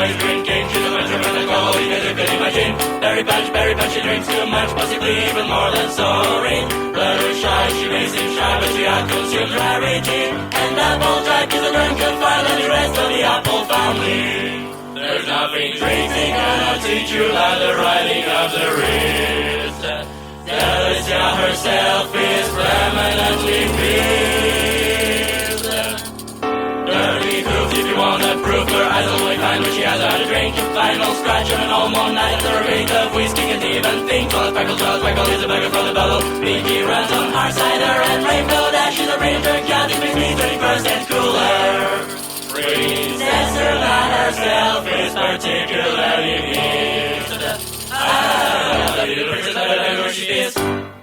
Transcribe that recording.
always drinking. She's a bunch of alcohol, you guys could imagine. Berry punch, she drinks too much, possibly even more than sorry. But her shy, she may seem shy, but she outconsumes rarity. And Apple Jack is a drunken file and the rest of the Apple family. There's nothing Trixie cannot teach you like the writing of the wrist. Delicia herself is permanently pissed. Dirty hooves, if you want a proof, her eyes only find when she has had a drink. Final scratch on an almond night after a rate of whiskey can't even think. Well, Speckle is a beggar from the bottle. Pinky runs on hard cider and Rainbow Dash is a ranger cat. It makes me 30% cooler. Princess Erla herself is particularly pissed. The little princess, I don't know who she is.